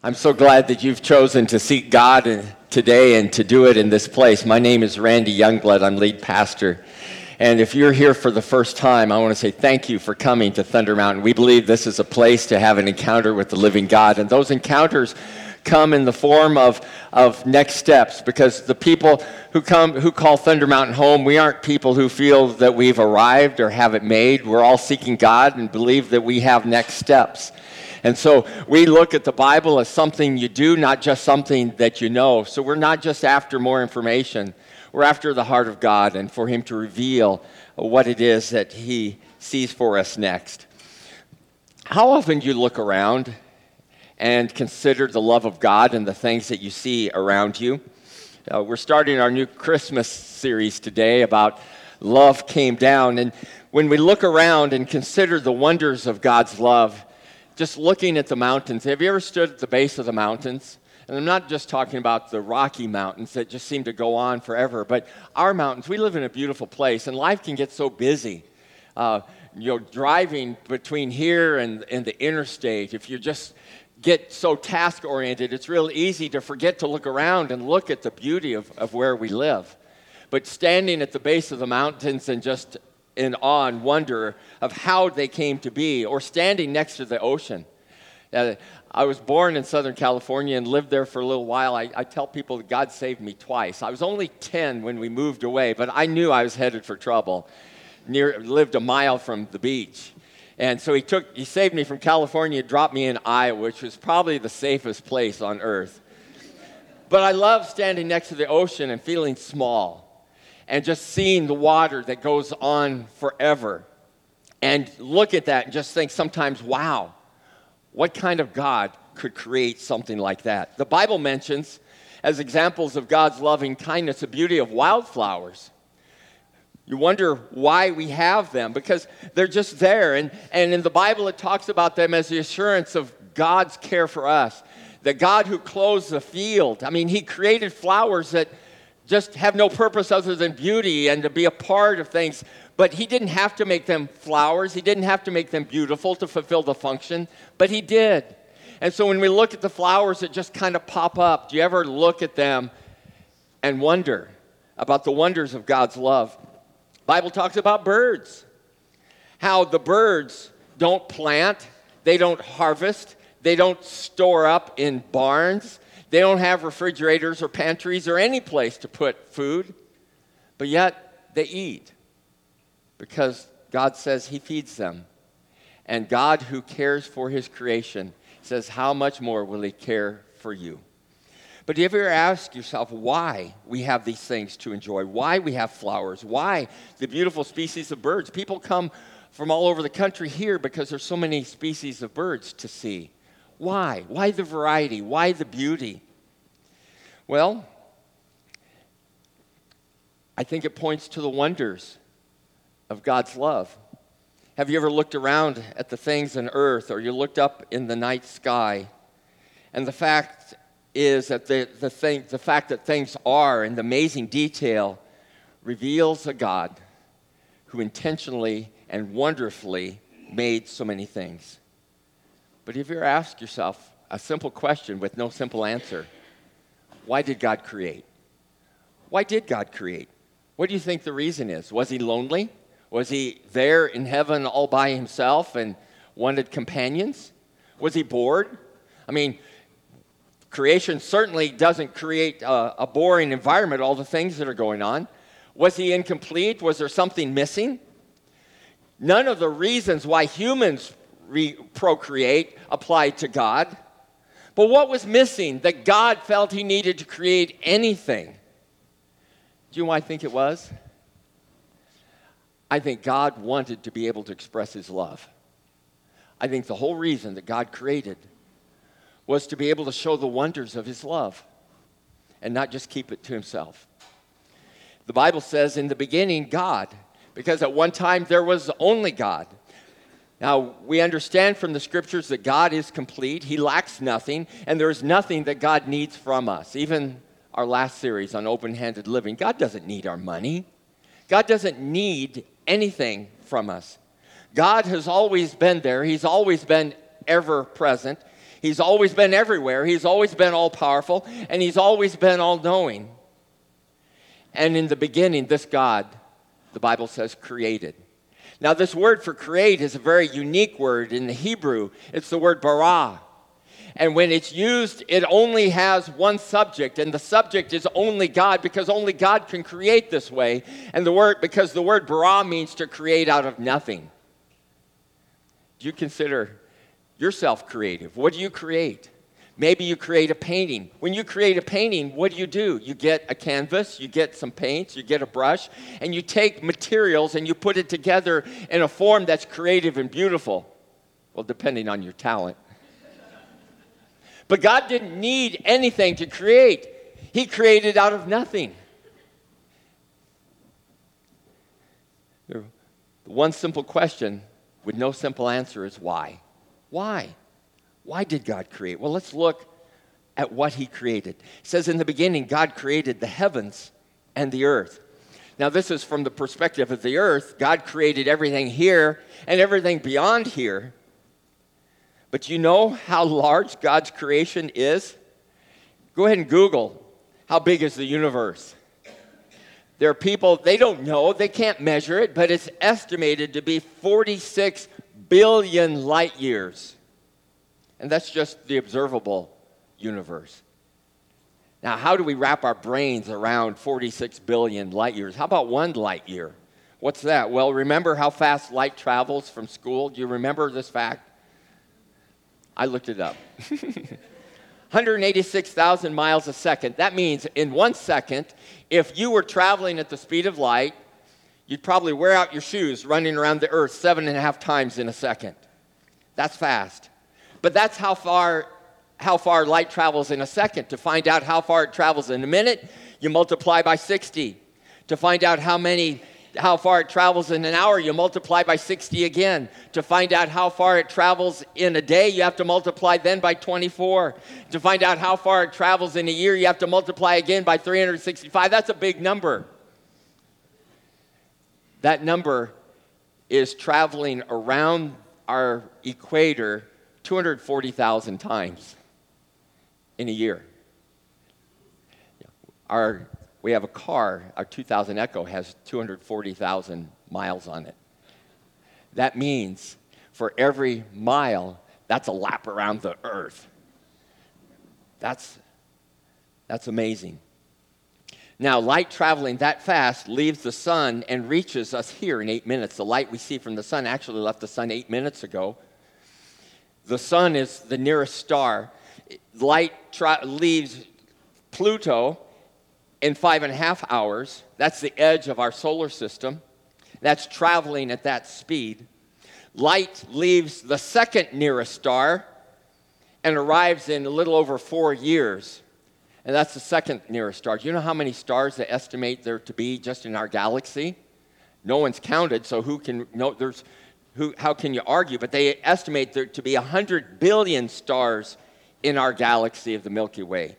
I'm so glad that you've chosen to seek God today and to do it in this place. My name is Randy Youngblood. I'm lead pastor. And if you're here for the first time, I want to say thank you for coming to Thunder Mountain. We believe this is a place to have an encounter with the living God. And those encounters come in the form of next steps, because the people who call Thunder Mountain home, we aren't people who feel that we've arrived or have it made. We're all seeking God and believe that we have next steps. And so we look at the Bible as something you do, not just something that you know. So we're not just after more information. We're after the heart of God and for him to reveal what it is that he sees for us next. How often do you look around and consider the love of God and the things that you see around you? We're starting our new Christmas series today about Love Came Down. And when we look around and consider the wonders of God's love, just looking at the mountains, have you ever stood at the base of the mountains? And I'm not just talking about the Rocky Mountains that just seem to go on forever, but our mountains. We live in a beautiful place, and life can get so busy. Driving between here and the interstate, if you just get so task-oriented, it's real easy to forget to look around and look at the beauty of where we live. But standing at the base of the mountains and just in awe and wonder of how they came to be, or standing next to the ocean. I was born in Southern California and lived there for a little while. I tell people that God saved me twice. I was only 10 when we moved away, but I knew I was headed for trouble. Lived a mile from the beach. And so he saved me from California, dropped me in Iowa, which was probably the safest place on earth. But I love standing next to the ocean and feeling small, and just seeing the water that goes on forever. And look at that and just think sometimes, wow, what kind of God could create something like that? The Bible mentions, as examples of God's loving kindness, the beauty of wildflowers. You wonder why we have them, because they're just there. And in the Bible, it talks about them as the assurance of God's care for us. The God who clothes the field. I mean, he created flowers that just have no purpose other than beauty and to be a part of things. But he didn't have to make them flowers. He didn't have to make them beautiful to fulfill the function, but he did. And so when we look at the flowers that just kind of pop up, do you ever look at them and wonder about the wonders of God's love? The Bible talks about birds, how the birds don't plant, they don't harvest, they don't store up in barns. They don't have refrigerators or pantries or any place to put food, but yet they eat because God says he feeds them. And God, who cares for his creation, says, how much more will he care for you? But do you ever ask yourself why we have these things to enjoy, why we have flowers, why the beautiful species of birds? People come from all over the country here because there's so many species of birds to see. Why? Why the variety? Why the beauty? Well, I think it points to the wonders of God's love. Have you ever looked around at the things on earth, or you looked up in the night sky? And the fact is that the fact that things are in the amazing detail reveals a God who intentionally and wonderfully made so many things. But have you ever asked yourself a simple question with no simple answer? Why did God create? Why did God create? What do you think the reason is? Was he lonely? Was he there in heaven all by himself and wanted companions? Was he bored? I mean, creation certainly doesn't create a boring environment, all the things that are going on. Was he incomplete? Was there something missing? None of the reasons why humans procreate apply to God. But what was missing that God felt he needed to create anything? Do you know what I think it was? I think God wanted to be able to express his love. I think the whole reason that God created was to be able to show the wonders of his love and not just keep it to himself. The Bible says in the beginning, God, because at one time there was only God. Now, we understand from the scriptures that God is complete. He lacks nothing, and there is nothing that God needs from us. Even our last series on open-handed living, God doesn't need our money. God doesn't need anything from us. God has always been there. He's always been ever present. He's always been everywhere. He's always been all-powerful, and he's always been all-knowing. And in the beginning, this God, the Bible says, created. Now, this word for create is a very unique word in the Hebrew. It's the word bara. And when it's used, it only has one subject, and the subject is only God, because only God can create this way. And because the word bara means to create out of nothing. Do you consider yourself creative? What do you create? Maybe you create a painting. When you create a painting, what do? You get a canvas, you get some paints, you get a brush, and you take materials and you put it together in a form that's creative and beautiful. Well, depending on your talent. But God didn't need anything to create. He created out of nothing. The one simple question with no simple answer is why? Why? Why did God create? Well, let's look at what he created. It says in the beginning, God created the heavens and the earth. Now, this is from the perspective of the earth. God created everything here and everything beyond here. But you know how large God's creation is? Go ahead and Google, how big is the universe? There are people, they don't know, they can't measure it, but it's estimated to be 46 billion light years. And that's just the observable universe. Now, how do we wrap our brains around 46 billion light years? How about 1 light year? What's that? Well, remember how fast light travels from school? Do you remember this fact? I looked it up. 186,000 miles a second. That means in 1 second, if you were traveling at the speed of light, you'd probably wear out your shoes running around the earth 7.5 times in a second. That's fast. But that's how far light travels in a second. To find out how far it travels in a minute, you multiply by 60. To find out how far it travels in an hour, you multiply by 60 again. To find out how far it travels in a day, you have to multiply then by 24. To find out how far it travels in a year, you have to multiply again by 365. That's a big number. That number is traveling around our equator 240,000 times in a year. We have a car, our 2000 Echo has 240,000 miles on it. That means for every mile, that's a lap around the earth. That's amazing. Now, light traveling that fast leaves the sun and reaches us here in 8 minutes. The light we see from the sun actually left the sun 8 minutes ago. The sun is the nearest star. Light leaves Pluto in 5.5 hours. That's the edge of our solar system. That's traveling at that speed. Light leaves the second nearest star and arrives in a little over 4 years. And that's the second nearest star. Do you know how many stars they estimate there to be just in our galaxy? No one's counted, so how can you argue? But they estimate there to be 100 billion stars in our galaxy of the Milky Way.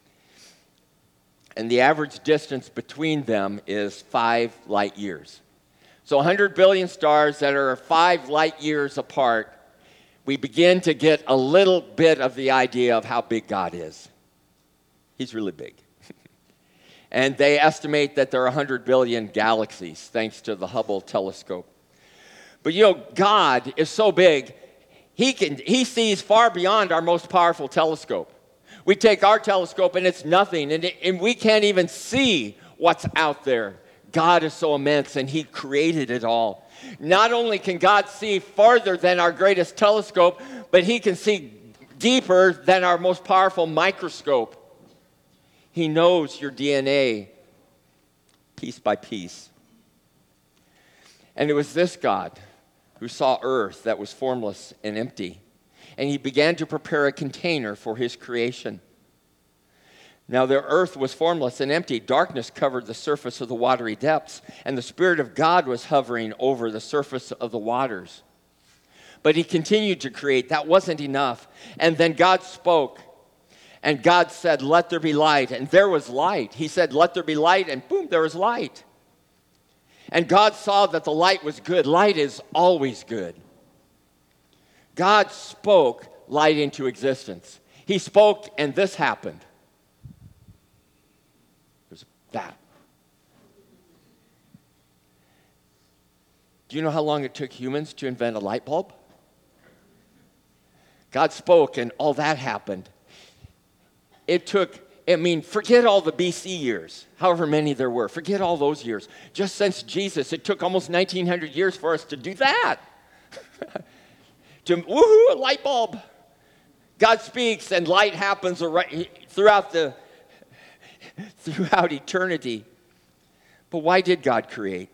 And the average distance between them is 5 light years. So 100 billion stars that are 5 light years apart, we begin to get a little bit of the idea of how big God is. He's really big. And they estimate that there are 100 billion galaxies, thanks to the Hubble telescope. But you know, God is so big, he sees far beyond our most powerful telescope. We take our telescope and it's nothing, and we can't even see what's out there. God is so immense, and he created it all. Not only can God see farther than our greatest telescope, but he can see deeper than our most powerful microscope. He knows your DNA piece by piece. And it was this God who saw earth that was formless and empty, and he began to prepare a container for his creation. Now the earth was formless and empty. Darkness covered the surface of the watery depths, and the Spirit of God was hovering over the surface of the waters. But he continued to create. That wasn't enough. And then God spoke, and God said, "Let there be light." And there was light. He said, "Let there be light," and boom, there was light. And God saw that the light was good. Light is always good. God spoke, light into existence. He spoke, and this happened. There's that. Do you know how long it took humans to invent a light bulb? God spoke, and all that happened. Forget all the BC years, however many there were. Forget all those years. Just since Jesus, it took almost 1,900 years for us to do that. A light bulb. God speaks, and light happens throughout eternity. But why did God create?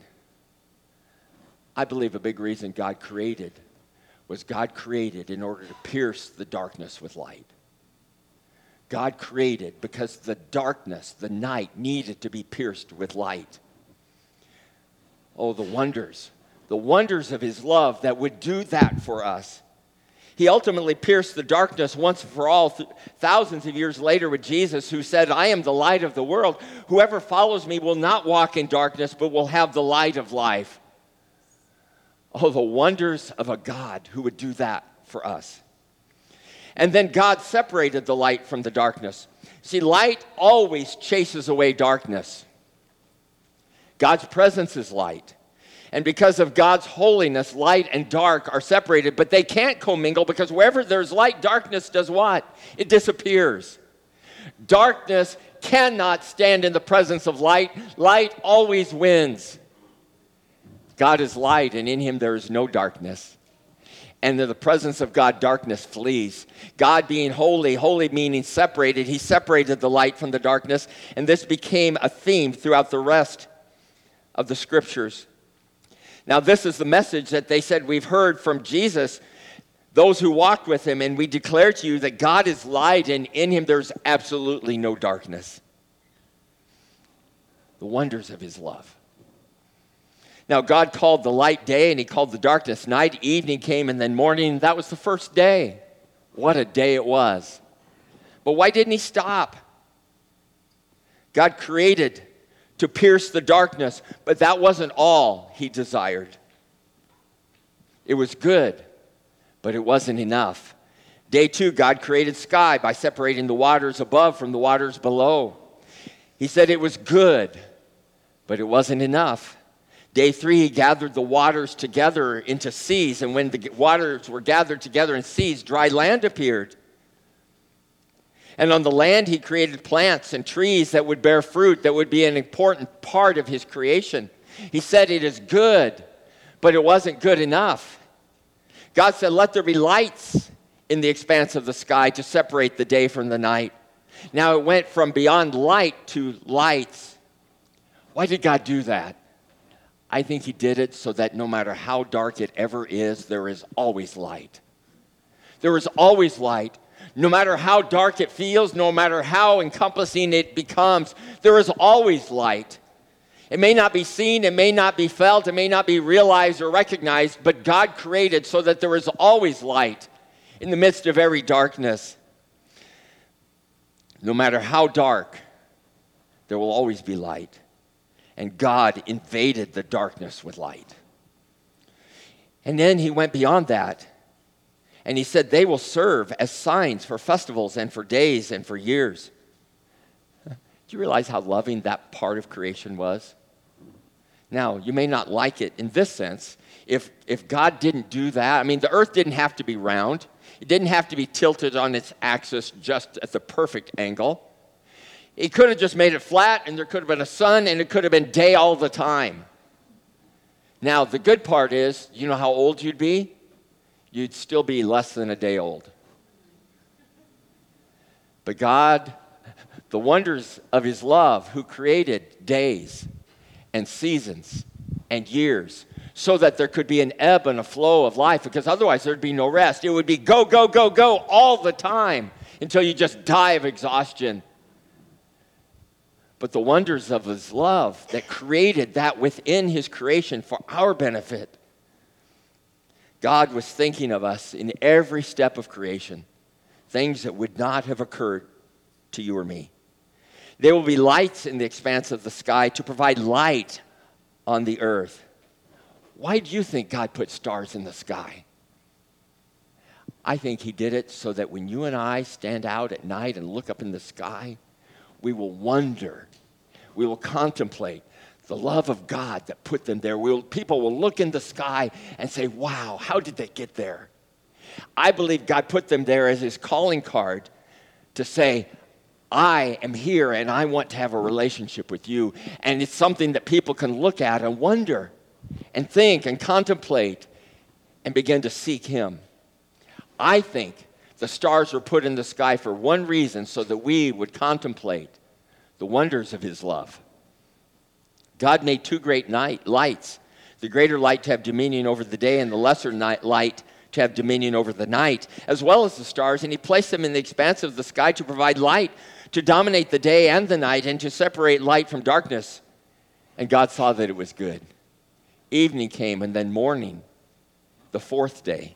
I believe a big reason God created was God created in order to pierce the darkness with light. God created because the darkness, the night, needed to be pierced with light. Oh, the wonders of his love that would do that for us. He ultimately pierced the darkness once and for all, thousands of years later with Jesus, who said, I am the light of the world. Whoever follows me will not walk in darkness, but will have the light of life. Oh, the wonders of a God who would do that for us. And then God separated the light from the darkness. See, light always chases away darkness. God's presence is light. And because of God's holiness, light and dark are separated, but they can't commingle because wherever there's light, darkness does what? It disappears. Darkness cannot stand in the presence of light. Light always wins. God is light, and in him there is no darkness. And in the presence of God, darkness flees. God being holy, holy meaning separated, he separated the light from the darkness, and this became a theme throughout the rest of the scriptures. Now, this is the message that they said we've heard from Jesus, those who walked with him, and we declare to you that God is light, and in him there's absolutely no darkness. The wonders of his love. Now, God called the light day, and he called the darkness night. Evening came, and then morning. That was the first day. What a day it was. But why didn't he stop? God created to pierce the darkness, but that wasn't all he desired. It was good, but it wasn't enough. Day 2, God created sky by separating the waters above from the waters below. He said it was good, but it wasn't enough. Day 3, he gathered the waters together into seas, and when the waters were gathered together in seas, dry land appeared. And on the land, he created plants and trees that would bear fruit, that would be an important part of his creation. He said it is good, but it wasn't good enough. God said, let there be lights in the expanse of the sky to separate the day from the night. Now it went from beyond light to lights. Why did God do that? I think he did it so that no matter how dark it ever is, there is always light. There is always light. No matter how dark it feels, no matter how encompassing it becomes, there is always light. It may not be seen, it may not be felt, it may not be realized or recognized, but God created so that there is always light in the midst of every darkness. No matter how dark, there will always be light. And God invaded the darkness with light. And then he went beyond that. And he said they will serve as signs for festivals and for days and for years. Do you realize how loving that part of creation was? Now, you may not like it in this sense. If God didn't do that, the earth didn't have to be round. It didn't have to be tilted on its axis just at the perfect angle. He could have just made it flat, and there could have been a sun, and it could have been day all the time. Now, the good part is, you know how old you'd be? You'd still be less than a day old. But God, the wonders of his love, who created days and seasons and years, so that there could be an ebb and a flow of life, because otherwise there'd be no rest. It would be go, go, go, go all the time until you just die of exhaustion. But the wonders of his love that created that within his creation for our benefit. God was thinking of us in every step of creation, things that would not have occurred to you or me. There will be lights in the expanse of the sky to provide light on the earth. Why do you think God put stars in the sky? I think he did it so that when you and I stand out at night and look up in the sky, we will wonder, we will contemplate the love of God that put them there. People will look in the sky and say, wow, how did they get there? I believe God put them there as his calling card to say, I am here and I want to have a relationship with you. And it's something that people can look at and wonder and think and contemplate and begin to seek him. I think the stars were put in the sky for one reason, so that we would contemplate the wonders of his love. God made two great lights, the greater light to have dominion over the day and the lesser light to have dominion over the night, as well as the stars, and he placed them in the expanse of the sky to provide light, to dominate the day and the night, and to separate light from darkness. And God saw that it was good. Evening came, and then morning, the fourth day.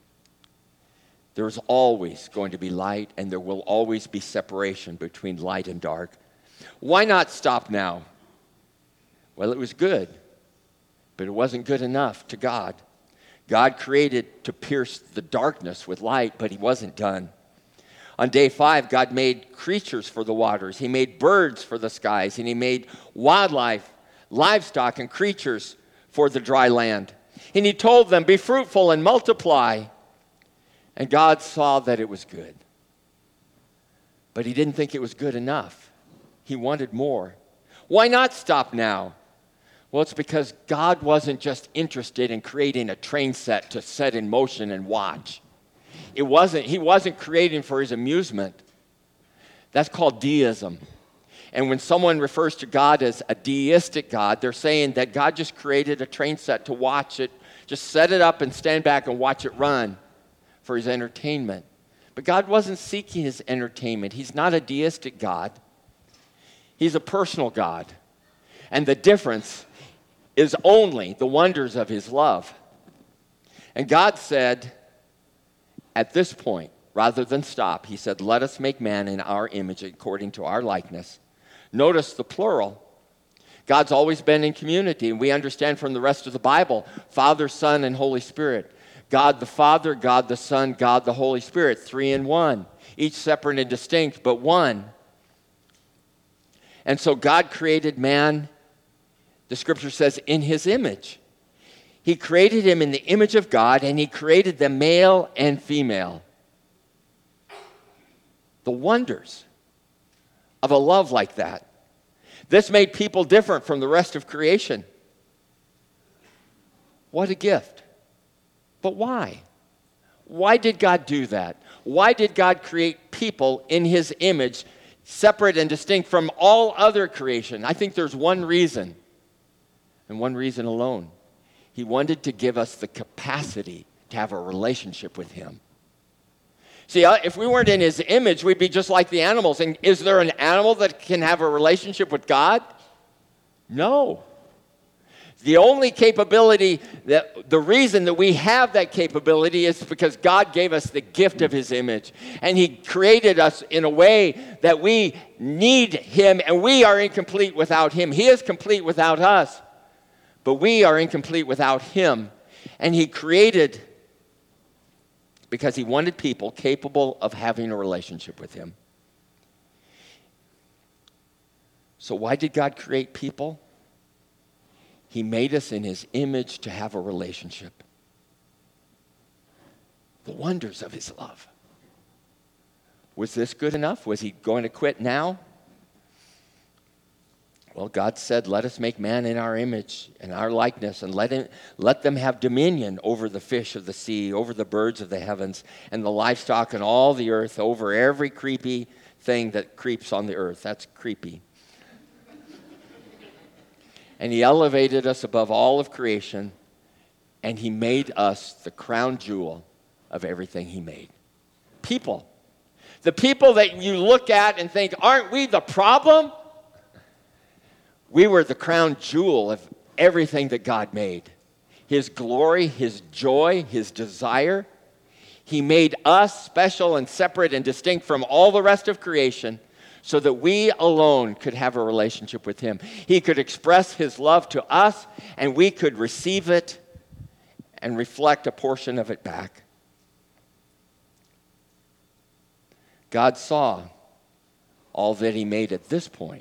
There's always going to be light, and there will always be separation between light and dark. Why not stop now? Well, it was good, but it wasn't good enough to God. God created to pierce the darkness with light, but he wasn't done. On day 5, God made creatures for the waters. He made birds for the skies, and he made wildlife, livestock, and creatures for the dry land. And he told them, be fruitful and multiply. And God saw that it was good. But he didn't think it was good enough. He wanted more. Why not stop now? Well, it's because God wasn't just interested in creating a train set to set in motion and watch. He wasn't creating for his amusement. That's called deism. And when someone refers to God as a deistic God, they're saying that God just created a train set to watch it, just set it up and stand back and watch it run for his entertainment. But God wasn't seeking his entertainment. He's not a deistic God. He's a personal God. And the difference is only the wonders of his love. And God said, at this point, rather than stop, he said, let us make man in our image according to our likeness. Notice the plural. God's always been in community, and we understand from the rest of the Bible, Father, Son, and Holy Spirit. God the Father, God the Son, God the Holy Spirit, 3 in 1, each separate and distinct, but one. And so God created man, the scripture says, in his image. He created him in the image of God, and he created them male and female. The wonders of a love like that. This made people different from the rest of creation. What a gift. But why? Why did God do that? Why did God create people in his image, separate and distinct from all other creation? I think there's one reason, and one reason alone. He wanted to give us the capacity to have a relationship with him. See, if we weren't in his image, we'd be just like the animals. And is there an animal that can have a relationship with God? No. The only capability, the reason that we have that capability is because God gave us the gift of his image. And he created us in a way that we need him, and we are incomplete without him. He is complete without us, but we are incomplete without him. And he created because he wanted people capable of having a relationship with him. So why did God create people? He made us in his image to have a relationship. The wonders of his love. Was this good enough? Was he going to quit now? Well, God said, let us make man in our image and our likeness, and let them have dominion over the fish of the sea, over the birds of the heavens, and the livestock and all the earth, over every creepy thing that creeps on the earth. That's creepy. And he elevated us above all of creation, and he made us the crown jewel of everything he made. People. The people that you look at and think, aren't we the problem? We were the crown jewel of everything that God made. His glory, his joy, his desire. He made us special and separate and distinct from all the rest of creation so that we alone could have a relationship with him. He could express his love to us, and we could receive it and reflect a portion of it back. God saw all that he made at this point,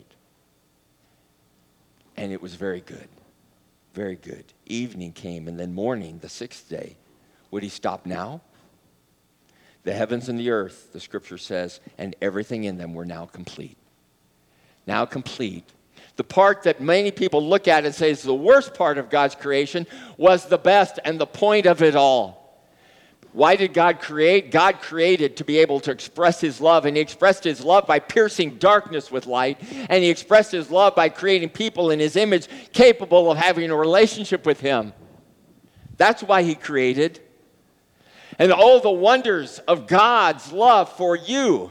and it was very good, very good. Evening came, and then morning, the sixth day. Would he stop now? The heavens and the earth, the scripture says, and everything in them were now complete. Now complete. The part that many people look at and say is the worst part of God's creation was the best and the point of it all. Why did God create? God created to be able to express his love, and he expressed his love by piercing darkness with light, and he expressed his love by creating people in his image capable of having a relationship with him. That's why he created. And all the wonders of God's love for you,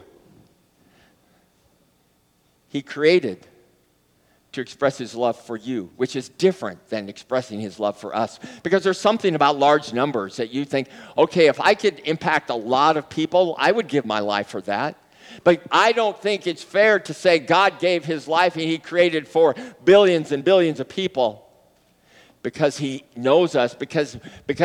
he created to express his love for you, which is different than expressing his love for us. Because there's something about large numbers that you think, okay, if I could impact a lot of people, I would give my life for that. But I don't think it's fair to say God gave his life and he created for billions and billions of people, because he knows us, because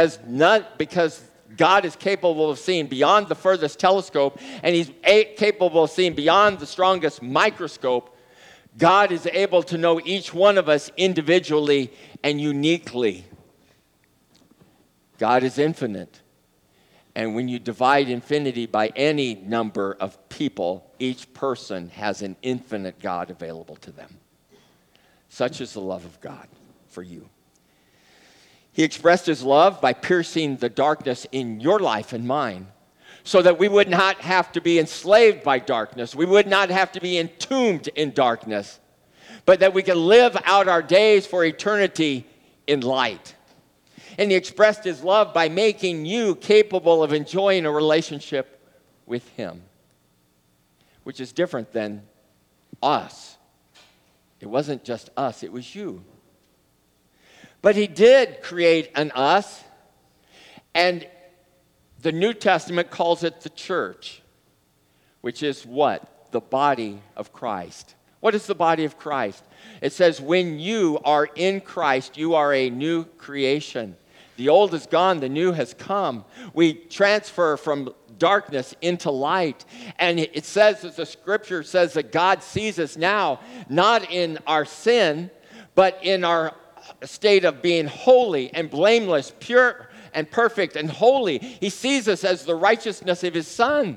God is capable of seeing beyond the furthest telescope, and he's capable of seeing beyond the strongest microscope. God is able to know each one of us individually and uniquely. God is infinite. And when you divide infinity by any number of people, each person has an infinite God available to them. Such is the love of God for you. He expressed his love by piercing the darkness in your life and mine, so that we would not have to be enslaved by darkness. We would not have to be entombed in darkness, but that we could live out our days for eternity in light. And he expressed his love by making you capable of enjoying a relationship with him, which is different than us. It wasn't just us, it was you. But he did create an us, and the New Testament calls it the church, which is what? The body of Christ. What is the body of Christ? It says, when you are in Christ, you are a new creation. The old is gone, the new has come. We transfer from darkness into light. And it says, as the scripture says, that God sees us now, not in our sin, but in our state of being holy and blameless, pure and perfect and holy. He sees us as the righteousness of his Son.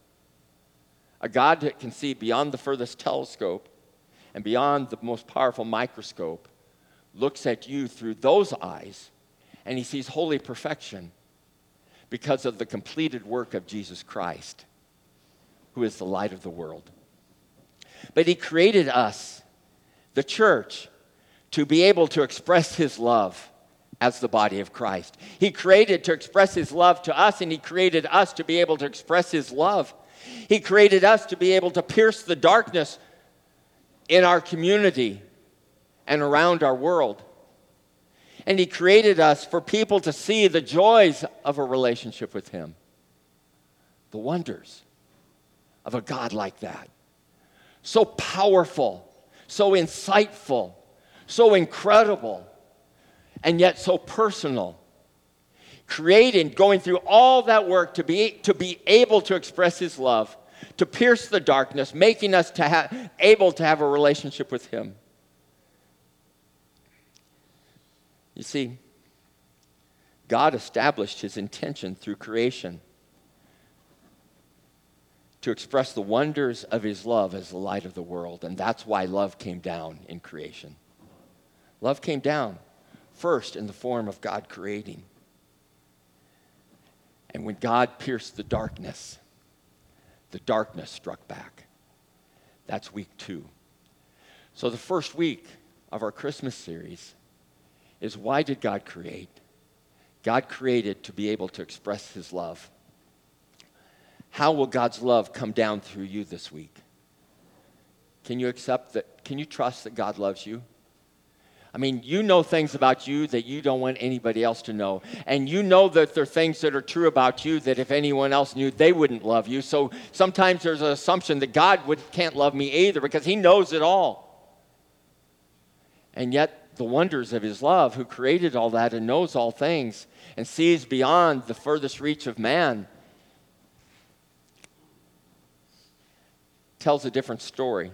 A God that can see beyond the furthest telescope and beyond the most powerful microscope looks at you through those eyes, and he sees holy perfection because of the completed work of Jesus Christ, who is the light of the world. But he created us, the church, to be able to express his love as the body of Christ. He created to express his love to us, and he created us to be able to express his love. He created us to be able to pierce the darkness in our community and around our world. And he created us for people to see the joys of a relationship with him, the wonders of a God like that. So powerful, so insightful, so incredible, and yet so personal. Creating, going through all that work to be able to express his love, to pierce the darkness, making us able to have a relationship with him. You see, God established his intention through creation to express the wonders of his love as the light of the world, and that's why love came down in creation. Love came down first in the form of God creating. And when God pierced the darkness struck back. That's week 2. So the first week of our Christmas series is, why did God create? God created to be able to express his love. How will God's love come down through you this week? Can you accept that? Can you trust that God loves you? I mean, you know things about you that you don't want anybody else to know. And you know that there are things that are true about you that if anyone else knew, they wouldn't love you. So sometimes there's an assumption that God can't love me either because he knows it all. And yet the wonders of his love, who created all that and knows all things and sees beyond the furthest reach of man, tells a different story.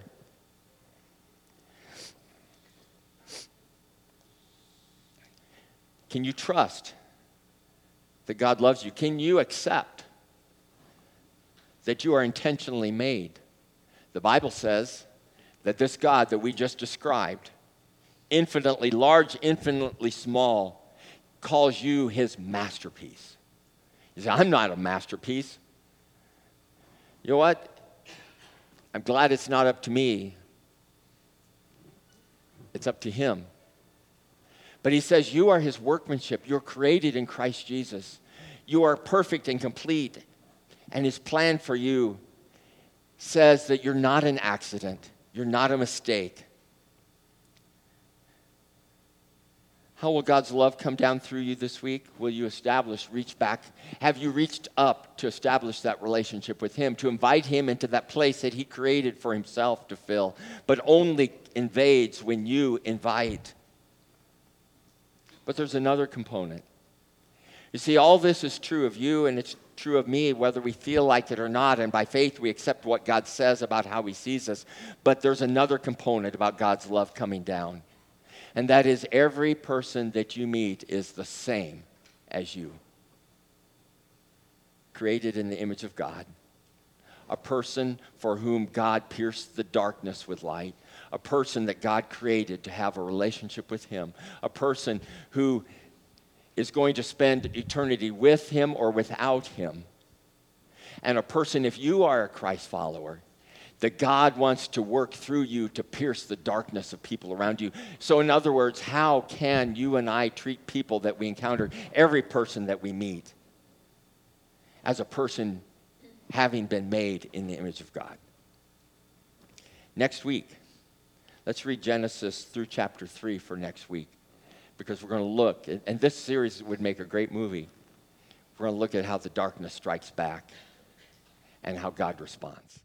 Can you trust that God loves you? Can you accept that you are intentionally made? The Bible says that this God that we just described, infinitely large, infinitely small, calls you his masterpiece. You say, I'm not a masterpiece. You know what? I'm glad it's not up to me. It's up to him. But he says, you are his workmanship. You're created in Christ Jesus. You are perfect and complete. And his plan for you says that you're not an accident. You're not a mistake. How will God's love come down through you this week? Will you reach back? Have you reached up to establish that relationship with him, to invite him into that place that he created for himself to fill, but only invades when you invite? But there's another component. You see, all this is true of you, and it's true of me, whether we feel like it or not, and by faith we accept what God says about how he sees us. But there's another component about God's love coming down, and that is every person that you meet is the same as you. Created in the image of God. A person for whom God pierced the darkness with light. A person that God created to have a relationship with him. A person who is going to spend eternity with him or without him. And a person, if you are a Christ follower, that God wants to work through you to pierce the darkness of people around you. So in other words, how can you and I treat people that we encounter, every person that we meet, as a person having been made in the image of God? Next week, let's read Genesis through chapter 3 for next week, because we're going to look, and this series would make a great movie. We're going to look at how the darkness strikes back and how God responds.